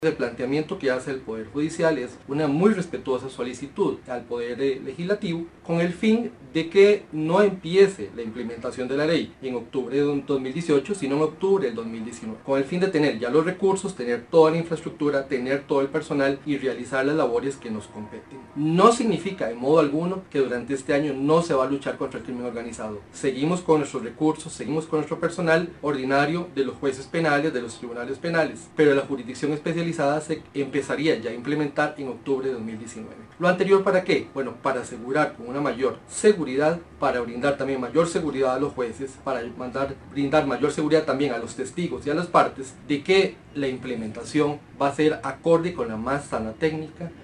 El planteamiento que hace el Poder Judicial es una muy respetuosa solicitud al Poder Legislativo con el fin de que no empiece la implementación de la ley en octubre de 2018, sino en octubre del 2019, con el fin de tener ya los recursos, tener toda la infraestructura, tener todo el personal y realizar las labores que nos competen. No significa de modo alguno que durante este año no se va a luchar contra el crimen organizado. Seguimos con nuestros recursos, seguimos con nuestro personal ordinario de los jueces penales, de los tribunales penales, pero la jurisdicción especializada se empezaría ya a implementar en octubre de 2019. ¿Lo anterior para qué? Bueno, para asegurar con una mayor seguridad, para brindar también mayor seguridad a los jueces, para brindar mayor seguridad también a los testigos y a las partes de que la implementación va a ser acorde con la más sana técnica